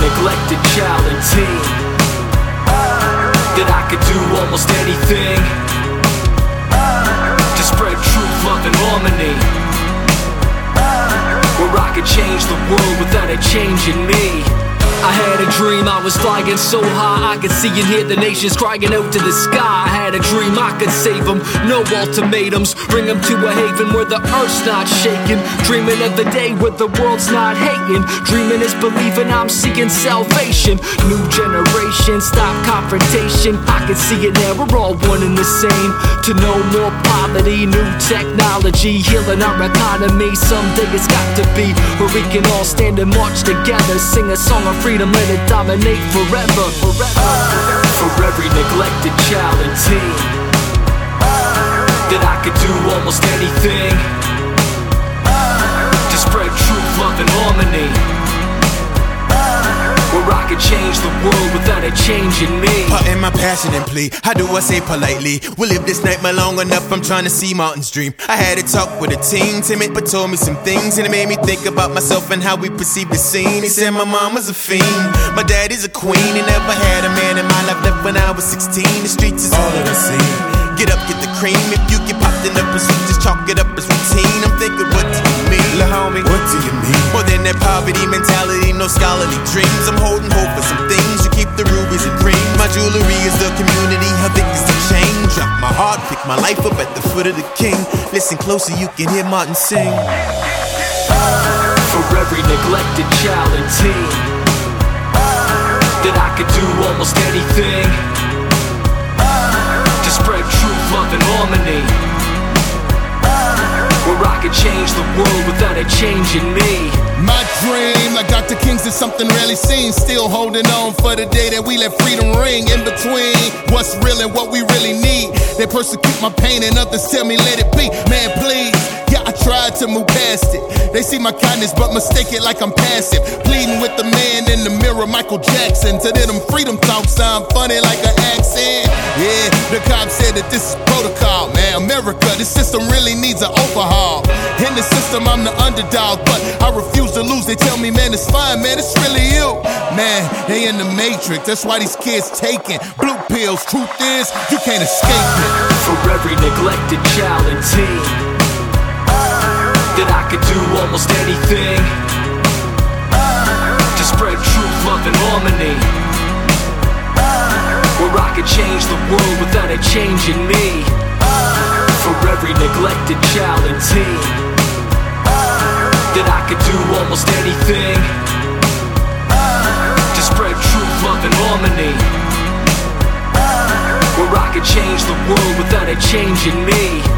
neglected child and teen, that I could do almost anything to spread truth, love, and harmony, where I could change the world without a change in me. I had a dream I was flying so high I could see and hear the nations crying out to the sky. I had a dream I could save them, no ultimatums, bring them to a haven where the earth's not shaking. Dreaming of the day where the world's not hating. Dreaming is believing, I'm seeking salvation. New generation, stop confrontation. I can see it now, we're all one and the same. To no more poverty, new technology, healing our economy. Someday it's got to be where we can all stand and march together, sing a song of freedom, let it dominate forever, forever. For every neglected child and teen, that I could do almost anything to spread truth, love, and harmony, where I could change the world without a change in me. Pardon my passion and plea, how do I say politely? We'll live this nightmare long enough, I'm trying to see Martin's dream. I had a talk with a teen, timid but told me some things, and it made me think about myself and how we perceive the scene. He said my mom was a fiend, my dad is a queen, and never had a man in my life left when I was 16. The streets is all that I see. Get up, get the cream, if you get popped in the pursuit, just chalk it up as routine. I'm thinking, what do you mean? Lil' homie, what do you mean? More than that poverty mentality, no scholarly dreams. I'm holding hope for some things, you keep the rubies and cream. My jewelry is the community, her thick is the chain. Drop my heart, pick my life up at the foot of the king. Listen closer, you can hear Martin sing. For every neglected child and teen, that I could do almost anything to spread truth, love, and harmony, where I could change the world without a change in me. My dream, like Dr. King's, is something rarely seen. Still holding on for the day that we let freedom ring. In between what's real and what we really need. They persecute my pain and others tell me let it be. Man, please, yeah, I tried to move past it. They see my kindness but mistake it like I'm passive. Pleading with the man in the mirror, Michael Jackson. To them freedom talks sound funny like an accent. Yeah, the cops said that this is protocol. Man, America, this system really needs an overhaul. In the system, I'm the underdog, but I refuse to lose. They tell me, man, it's fine, man, it's really you. Man, they in the matrix, that's why these kids taking blue pills. Truth is, you can't escape it. For every neglected child and teen, that I could do almost anything to spread truth, love, and harmony, where I could change the world without a change in me. For every neglected child and teen, that I could do almost anything to spread truth, love, and harmony, where I could change the world without a change in me.